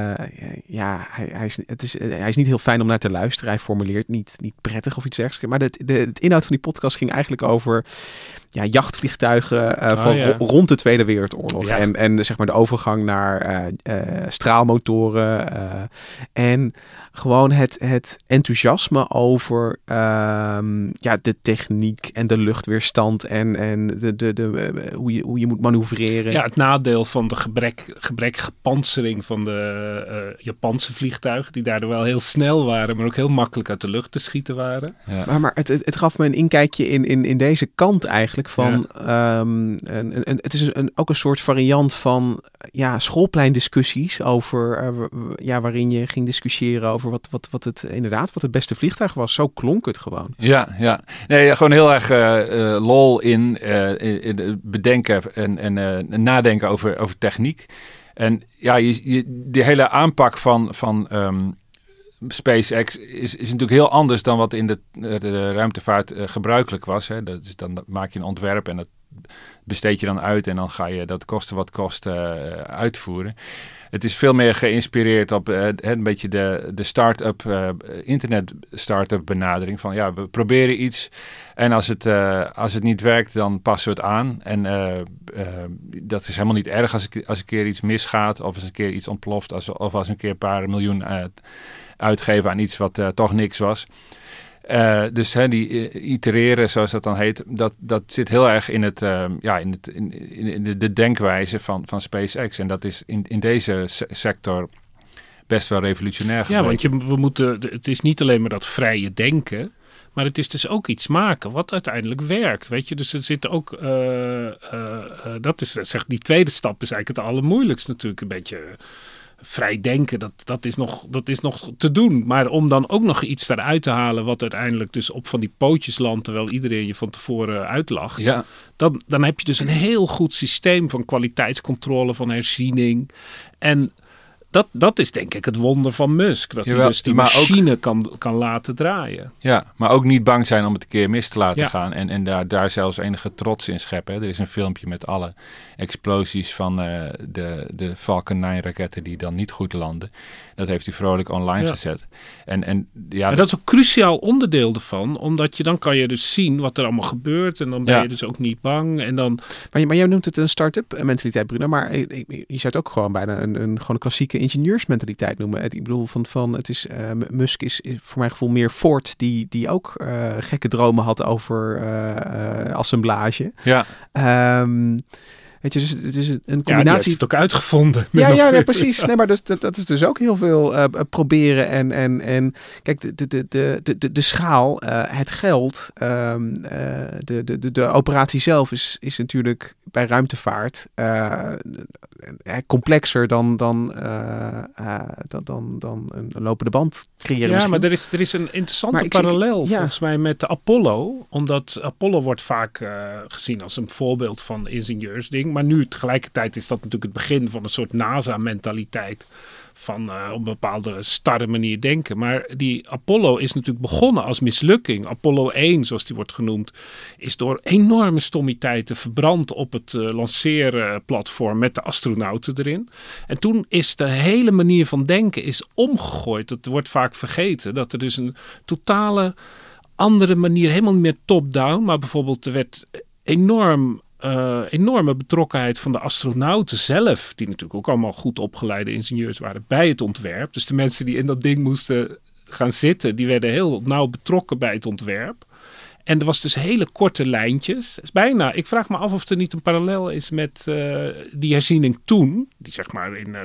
is niet heel fijn om naar te luisteren. Hij formuleert niet prettig of iets dergelijks. Maar het inhoud van die podcast ging eigenlijk over jachtvliegtuigen rond de Tweede Wereldoorlog. Ja. En zeg maar de overgang naar straalmotoren. En gewoon het enthousiasme over de techniek en de luchtweerstand en hoe je moet manoeuvreren. Ja, het nadeel van de gebrekkige pantsering van de Japanse vliegtuigen, die daardoor wel heel snel waren, maar ook heel makkelijk uit de lucht te schieten waren. Ja. Maar het gaf me een inkijkje in deze kant eigenlijk van... het is ook een soort variant van schoolpleindiscussies over waarin je ging discussiëren over wat het beste vliegtuig was. Zo klonk het gewoon. Ja. Nee, gewoon heel erg lol in bedenken en nadenken over techniek. En de hele aanpak van SpaceX is natuurlijk heel anders dan wat in de ruimtevaart gebruikelijk was. Hè. Dus dan maak je een ontwerp en dat besteed je dan uit en dan ga je dat kosten wat kost uitvoeren. Het is veel meer geïnspireerd op een beetje de start-up, internet start-up benadering. Van we proberen iets en als het niet werkt, dan passen we het aan. En dat is helemaal niet erg als een keer iets misgaat of als een keer iets ontploft. Of als een keer een paar miljoen uitgeven aan iets wat toch niks was. Dus die itereren, zoals dat dan heet, dat zit heel erg in de denkwijze van SpaceX. En dat is in deze sector best wel revolutionair geweest. Want het is niet alleen maar dat vrije denken, maar het is dus ook iets maken wat uiteindelijk werkt. Weet je, dus er zit ook, die tweede stap is eigenlijk het allermoeilijkst natuurlijk, een beetje vrij denken, dat is nog te doen. Maar om dan ook nog iets daaruit te halen wat uiteindelijk dus op van die pootjes landt, terwijl iedereen je van tevoren uitlacht. Ja. Dan heb je dus een heel goed systeem van kwaliteitscontrole, van herziening. En dat is denk ik het wonder van Musk. Dat hij dus die machine kan laten draaien. Ja, maar ook niet bang zijn om het een keer mis te laten gaan. En daar zelfs enige trots in scheppen. Hè. Er is een filmpje met alle explosies van de Falcon 9 raketten die dan niet goed landen. Dat heeft hij vrolijk online gezet. En dat is ook een cruciaal onderdeel ervan. Omdat dan kan je dus zien wat er allemaal gebeurt. En dan ben je dus ook niet bang. En dan... Maar jij noemt het een start-up mentaliteit, Bruno. Maar je zou het ook gewoon bijna een klassieke ingenieursmentaliteit noemen. Ik bedoel, het is, Musk is voor mijn gevoel meer Ford, die ook gekke dromen had over assemblage. Ja. Weet je, dus het is een combinatie. Ja, die heeft het ook uitgevonden. Ja, precies. Nee, maar dat is dus ook heel veel proberen en kijk, de schaal, het geld, de operatie zelf is natuurlijk bij ruimtevaart complexer dan een lopende band creëren. Ja, maar er is een interessante parallel volgens mij met de Apollo. Omdat Apollo wordt vaak gezien als een voorbeeld van ingenieursding. Maar nu tegelijkertijd is dat natuurlijk het begin van een soort NASA-mentaliteit. Van op een bepaalde starre manier denken. Maar die Apollo is natuurlijk begonnen als mislukking. Apollo 1, zoals die wordt genoemd, is door enorme stommiteiten verbrand op het lanceerplatform met de astronauten erin. En toen is de hele manier van denken is omgegooid. Dat wordt vaak vergeten. Dat er dus een totale andere manier, helemaal niet meer top-down, maar bijvoorbeeld er werd enorme betrokkenheid van de astronauten zelf, die natuurlijk ook allemaal goed opgeleide ingenieurs waren bij het ontwerp. Dus de mensen die in dat ding moesten gaan zitten, die werden heel nauw betrokken bij het ontwerp. En er was dus hele korte lijntjes. Is bijna, ik vraag me af of er niet een parallel is met die herziening toen, die zeg maar in,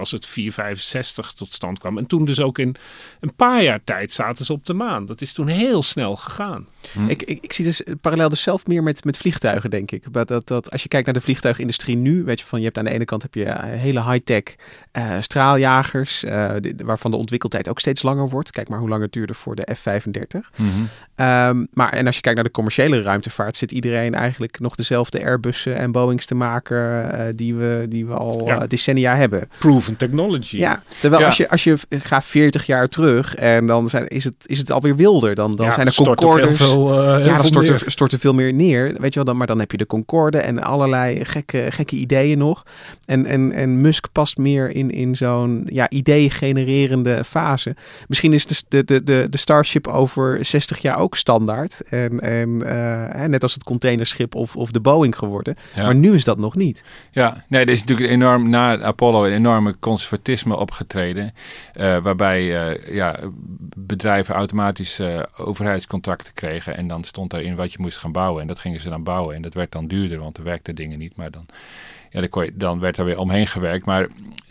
465 tot stand kwam. En toen dus ook in een paar jaar tijd zaten ze op de maan. Dat is toen heel snel gegaan. Ik zie dus parallel dus zelf meer met vliegtuigen, denk ik. Dat als je kijkt naar de vliegtuigindustrie nu, weet je, je hebt aan de ene kant heb je hele high-tech straaljagers, waarvan de ontwikkeltijd ook steeds langer wordt. Kijk maar hoe lang het duurde voor de F-35. Mm-hmm. Maar en als je kijkt naar de commerciële ruimtevaart, zit iedereen eigenlijk nog dezelfde Airbussen en Boeings te maken die we al decennia hebben. Proven technology. Ja, terwijl als je gaat 40 jaar terug en dan is het alweer wilder. Dan zijn er Concordes. Dan stort er veel meer neer. Weet je wel, maar dan heb je de Concorde en allerlei gekke ideeën nog. En Musk past meer in zo'n idee-genererende fase. Misschien is de Starship over 60 jaar ook standaard. En net als het containerschip of de Boeing geworden. Ja. Maar nu is dat nog niet. Ja, nee, er is natuurlijk na Apollo een enorme conservatisme opgetreden. Waarbij bedrijven automatisch overheidscontracten kregen. En dan stond daarin wat je moest gaan bouwen. En dat gingen ze dan bouwen. En dat werd dan duurder, want er werkten dingen niet. Maar dan werd er weer omheen gewerkt. Maar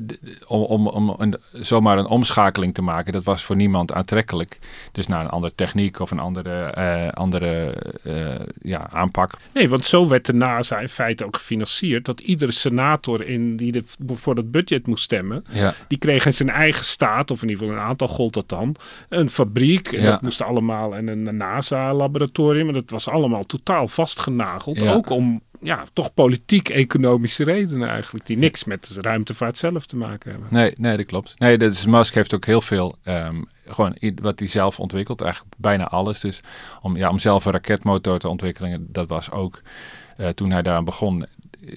om zomaar een omschakeling te maken, dat was voor niemand aantrekkelijk. Dus naar een andere techniek of een andere aanpak. Nee, want zo werd de NASA in feite ook gefinancierd. Dat iedere senator die voor het budget moest stemmen, die kreeg in zijn eigen staat, of in ieder geval een aantal gold dat dan, een fabriek. En dat moest allemaal in een NASA-laboratorium. En dat was allemaal totaal vastgenageld. Ja. Ook om toch politiek-economische redenen eigenlijk, die niks met de ruimtevaart zelf te maken hebben. Nee, dat klopt. Nee, Musk heeft ook heel veel, gewoon wat hij zelf ontwikkelt, eigenlijk bijna alles. Dus om zelf een raketmotor te ontwikkelen, dat was ook, toen hij daaraan begon,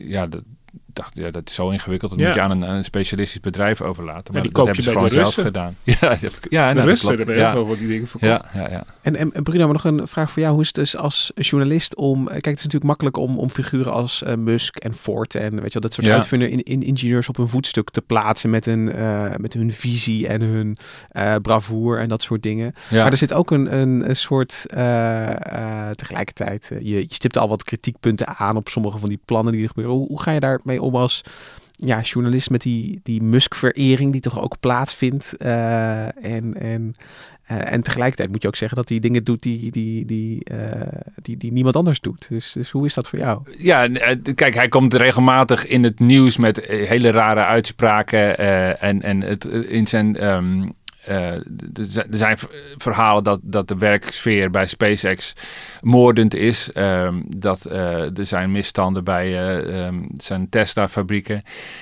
dacht, dat is zo ingewikkeld. Dat moet je aan een specialistisch bedrijf overlaten. Maar dat hebben ze gewoon zelf gedaan. De Russen hebben heel veel van die dingen verkocht. Ja. En Bruno, maar nog een vraag voor jou. Hoe is het dus als journalist kijk, het is natuurlijk makkelijk om figuren als Musk en Ford en weet je wel, dat soort uitvinders in ingenieurs op hun voetstuk te plaatsen met hun visie en hun bravoure en dat soort dingen. Ja. Maar er zit ook een soort tegelijkertijd, je stipt al wat kritiekpunten aan op sommige van die plannen die er gebeuren. Hoe ga je daarmee om als journalist met die Musk-verering die toch ook plaatsvindt. En tegelijkertijd moet je ook zeggen dat hij dingen doet die niemand anders doet. Dus hoe is dat voor jou? Ja, kijk, hij komt regelmatig in het nieuws met hele rare uitspraken. In zijn... er zijn verhalen dat de werksfeer bij SpaceX moordend is. Er zijn misstanden bij zijn Tesla-fabrieken.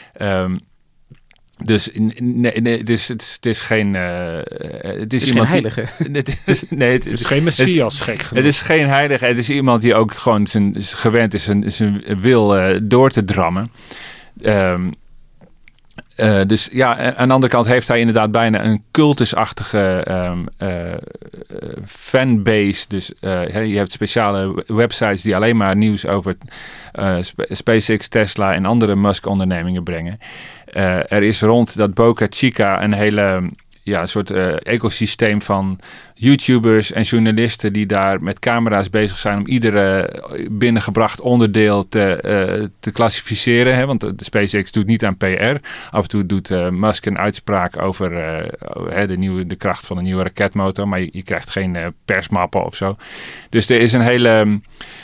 Dus het is geen... het is geen heilige. Het is geen messias, gek genoeg. Het is geen heilige. Het is iemand die ook gewoon gewend is zijn wil door te drammen. Dus ja, aan de andere kant heeft hij inderdaad bijna een cultusachtige fanbase. Dus je hebt speciale websites die alleen maar nieuws over SpaceX, Tesla en andere Musk-ondernemingen brengen. Er is rond dat Boca Chica een hele soort ecosysteem van YouTubers en journalisten die daar met camera's bezig zijn om iedere binnengebracht onderdeel te klassificeren. Hè? Want de SpaceX doet niet aan PR. Af en toe doet Musk een uitspraak over de kracht van een nieuwe raketmotor, maar je krijgt geen persmappen of zo. Dus er is een hele...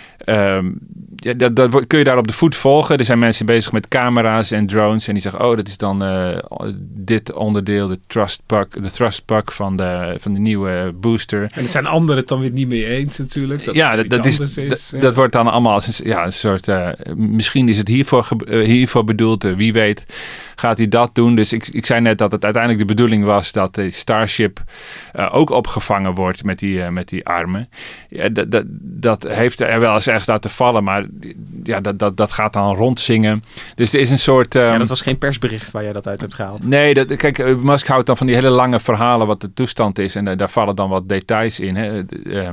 dat kun je daar op de voet volgen. Er zijn mensen bezig met camera's en drones en die zeggen, dat is dan dit onderdeel, de thrust puck van de nieuwe booster. En er zijn anderen het dan weer niet mee eens natuurlijk. Dat wordt dan allemaal als een soort... misschien is het hiervoor bedoeld. Wie weet gaat hij dat doen. Dus ik zei net dat het uiteindelijk de bedoeling was dat de Starship ook opgevangen wordt met die armen. Ja, dat heeft er wel eens ergens laten vallen, maar dat gaat dan rondzingen. Dus er is een soort... dat was geen persbericht waar jij dat uit hebt gehaald. Nee, kijk, Musk houdt dan van die hele lange verhalen wat de toestand is en daar vallen dan wat details in. Hè.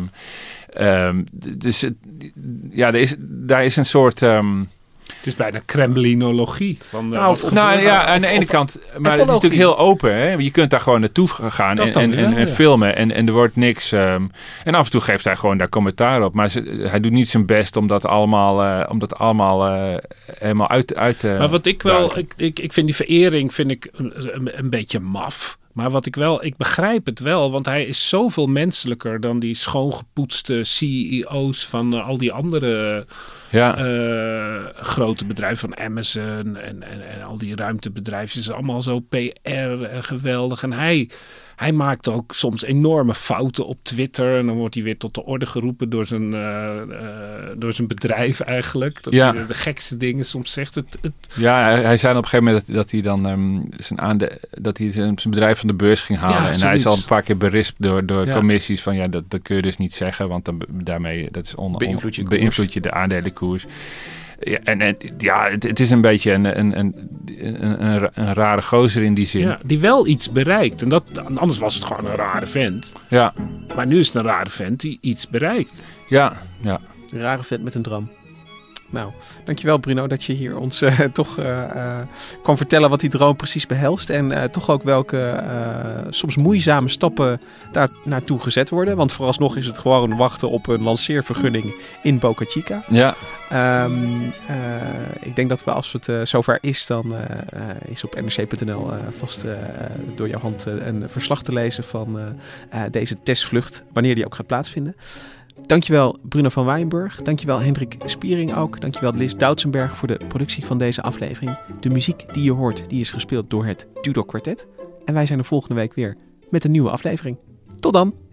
Dus daar is een soort... Het is bijna kremlinologie. Aan de ene kant. Maar het is natuurlijk heel open. Hè? Je kunt daar gewoon naartoe gaan en filmen. En er wordt niks. En af en toe geeft hij gewoon daar commentaar op. Maar hij doet niet zijn best om dat allemaal helemaal uit maar wat ik wel... Ik vind die verering een beetje maf. Maar ik begrijp het wel, want hij is zoveel menselijker dan die schoongepoetste CEO's van al die andere grote bedrijven, van Amazon en al die ruimtebedrijven. Het is allemaal zo PR en geweldig. En hij maakt ook soms enorme fouten op Twitter. En dan wordt hij weer tot de orde geroepen door zijn bedrijf eigenlijk. Dat hij de gekste dingen soms zegt. Ja, hij zei op een gegeven moment dat hij dan zijn bedrijf van de beurs ging halen. En hij is al een paar keer berispt door commissies van dat kun je dus niet zeggen. Want daarmee beïnvloed je de aandelenkoers. Ja, het is een beetje een rare gozer in die zin. Ja, die wel iets bereikt. En anders was het gewoon een rare vent. Ja. Maar nu is het een rare vent die iets bereikt. Ja. Een rare vent met een dram. Nou, dankjewel Bruno dat je hier ons toch kwam vertellen wat die droom precies behelst. En toch ook welke soms moeizame stappen daar naartoe gezet worden. Want vooralsnog is het gewoon wachten op een lanceervergunning in Boca Chica. Ja. Ik denk dat als het zover is, dan is op nrc.nl vast door jouw hand een verslag te lezen van deze testvlucht, wanneer die ook gaat plaatsvinden. Dankjewel Bruno van Wijnburg. Dankjewel Hendrik Spiering ook. Dankjewel Liz Doutsenberg voor de productie van deze aflevering. De muziek die je hoort, die is gespeeld door het Tudor Quartet. En wij zijn er volgende week weer met een nieuwe aflevering. Tot dan!